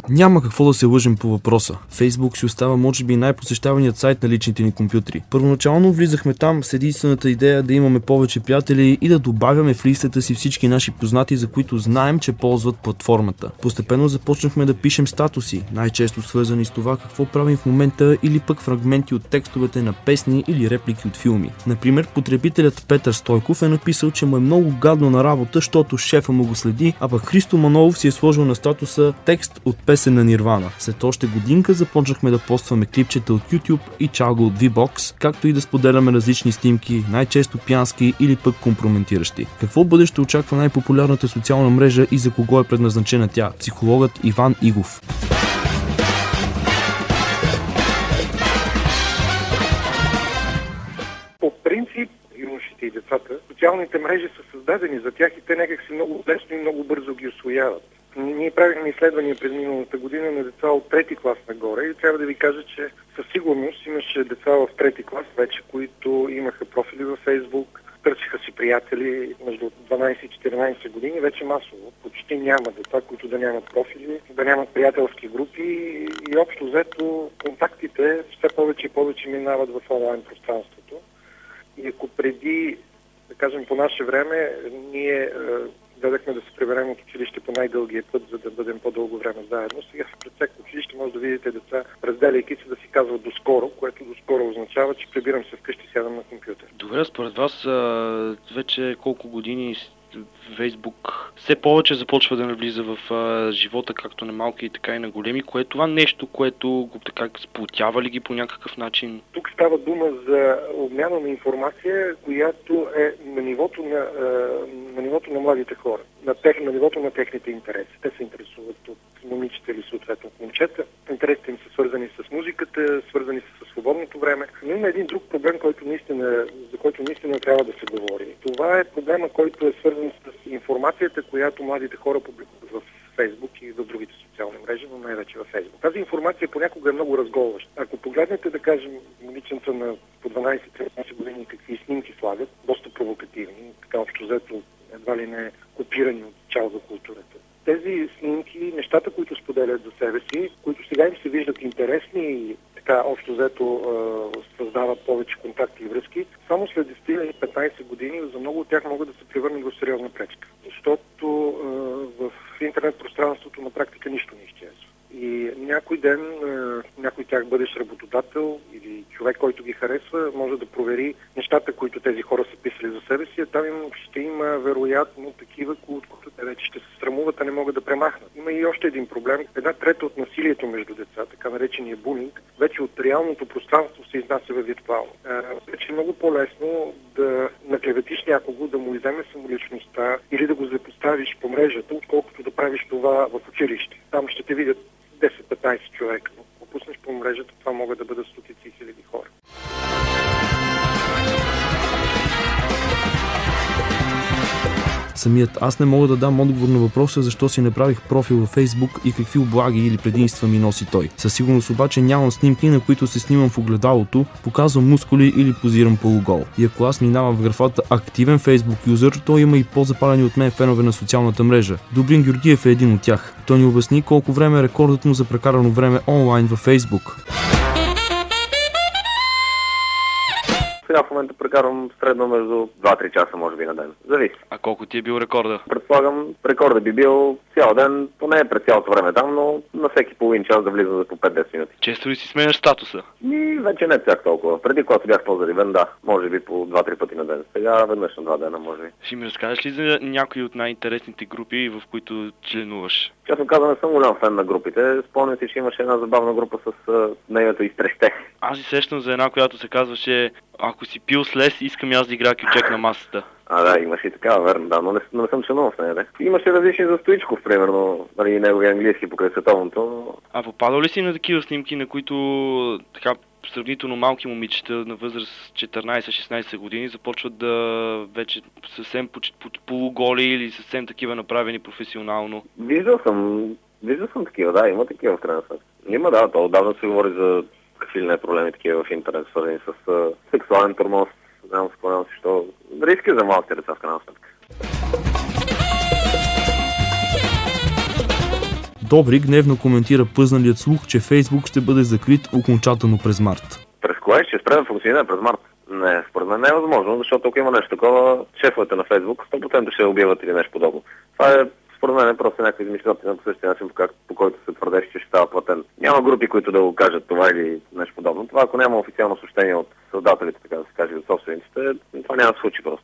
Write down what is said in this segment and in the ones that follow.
Няма какво да се лъжим по въпроса. Фейсбук си остава може би най-посещаваният сайт на личните ни компютри. Първоначално влизахме там с единствената идея да имаме повече приятели и да добавяме в листата си всички наши познати, за които знаем, че ползват платформата. Постепенно започнахме да пишем статуси, най-често свързани с това какво правим в момента или пък фрагменти от текстовете на песни или реплики от филми. Например, потребителят Петър Стойков е написал, че му е много гадно на работа, защото шефа му го следи, а пък Христо Манолов си е сложил на статуса текст от песен на Нирвана. След още годинка започнахме да постваме клипчета от YouTube и чалга от V-Box, както и да споделяме различни снимки, най-често пиянски или пък компрометиращи. Какво бъдеще очаква най-популярната социална мрежа и за кого е предназначена тя? Психологът Иван Игов. По принцип, юношите и децата, социалните мрежи са създадени за тях и те някак си много лесно и много бързо ги усвояват. Ние правихме изследвания през миналата година на деца от трети клас нагоре и трябва да ви кажа, че със сигурност имаше деца в трети клас вече, които имаха профили във Фейсбук, търсиха си приятели между 12 и 14 години, вече масово. Почти няма деца, които да нямат профили, да нямат приятелски групи и общо взето контактите все повече и повече минават в онлайн пространството. И ако преди, да кажем по наше време, ние дадахме да се приберем от училище по най-дългия път, за да бъдем по-дълго време заедно. Сега пред всяко училище може да видите деца, разделяйки се, да си казват доскоро, което доскоро означава, че прибирам се вкъщи, сядам на компютър. Добре, според вас вече колко години Фейсбук все повече започва да навлиза в живота, както на малки, така и на големи, кое е това нещо, което го така сплотява ли ги по някакъв начин? Тук става дума за обмяна на информация, която е на нивото на младите хора, на нивото на техните интереси. Те се интересуват от момичета или съответно от момчета. Интересите им са свързани с музиката, свързани са с свободното време. Но има един друг проблем, за който наистина трябва да се говори. Това е проблема, който е свързан с информацията, която младите хора публикуват в Фейсбук и в другите социални мрежи, но най-вече във Фейсбук. Тази информация понякога е много разголваща. Ако погледнете, да кажем, момиченца на по 12-13 години какви снимки слагат, доста провокативни, така общо взето едва ли не копирани от чалга културата. Тези снимки, нещата, които споделят за себе си, които сега им се виждат интересни и така общо взето създават повече контакти и връзки, само след 10 или 15 години за много от тях могат да се превърнат в сериозна пречка. Защото в интернет пространството на практика нищо не изчезва. И някой ден някой тях бъдещ работодател или човек, който ги харесва, може да провери нещата, които тези хора са писали за себе си, а там ще има вероятно такива, от които те вече ще се срамуват, а не могат да премахнат. Има и още един проблем. 1/3 от насилието между деца, така наречения булинг, вече от реалното пространство се изнася във виртуално. Вече е много по-лесно да наклеветиш някого, да му изземе самоличността или да го запоставиш по мрежата, отколкото да правиш това в училище. Там ще те видят 10-15 човека. Но ако пуснеш по мрежата, това могат да бъдат стотици хиляди хора. Самият аз не мога да дам отговор на въпроса защо си направих профил във Фейсбук и какви облаги или предимства ми носи той. Със сигурност обаче нямам снимки, на които се снимам в огледалото, показвам мускули или позирам полугол. И ако аз минавам в графата активен Фейсбук юзър, то има и по-запалени от мен фенове на социалната мрежа. Добрин Георгиев е един от тях. Той ни обясни колко време е рекордът му за прекарано време онлайн във Фейсбук. Сега в момента прекарвам средно между 2-3 часа, може би, на ден. Зависи. А колко ти е бил рекорда? Предполагам, рекорда би бил цял ден, поне през цялото време там, но на всеки половин час да влиза за по 5-10 минути. Често ли си сменяш статуса? И вече не чак толкова. Преди, когато бях по-заривен, да, може би по 2-3 пъти на ден. Сега веднъж на 2 дена, може би. Ще ми разкажеш ли за някои от най-интересните групи, в които членуваш? Честно казвам, не съм голям фен на групите. Спомням си, че имаше една забавна група с нейното изтреще. Аз си сещам за една, която се казваше "Ако си пил с лес, искам аз да играя кючек на масата". Да, имаше и такава, верно, да, но не съм членувал с нея, да. Имаше различни за Стоичков, примерно, нали, неговия английски покрай световното. А попадал ли си на такива снимки, на които така сравнително малки момичета на възраст 14-16 години започват да вече съвсем полуголи или съвсем такива направени професионално? Виждал съм такива, да, има такива в крайна сметка. Има, да, то отдавна се говори за какви ли не проблеми такива в интернет, свързани с сексуален тормоз. Знам, спомням си, що риски за малките деца в крайна сметка. Добри гневно коментира пъзналият слух, че Фейсбук ще бъде закрит окончателно през март. През кое ще спре да функционира през март? Не, според мен не е възможно, защото ако има нещо такова, шефовете на Фейсбук 100% ще обявят или нещо подобно. Това е, според мен, е просто някаква измишлятина по същия начин, по който се твърдеше, че ще става платен. Няма групи, които да го кажат това или нещо подобно. Това, ако няма официално съобщение от създателите, така да се каже, от собствениците, това няма да се случи просто.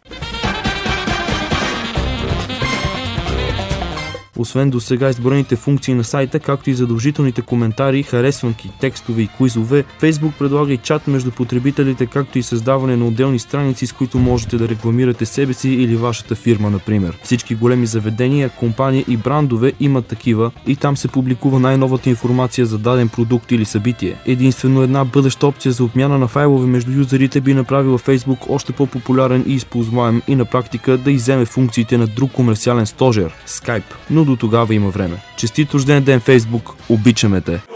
Освен до сега изброените функции на сайта, както и задължителните коментари, харесванки, текстове и куизове, Facebook предлага и чат между потребителите, както и създаване на отделни страници, с които можете да рекламирате себе си или вашата фирма, например. Всички големи заведения, компании и брандове имат такива и там се публикува най-новата информация за даден продукт или събитие. Единствено една бъдеща опция за обмяна на файлове между юзерите би направила Facebook още по-популярен и използваем и на практика да изземе функциите на друг комерциален стожер – Skype. Но до тогава има време. Честит рожден ден, Facebook! Обичаме те!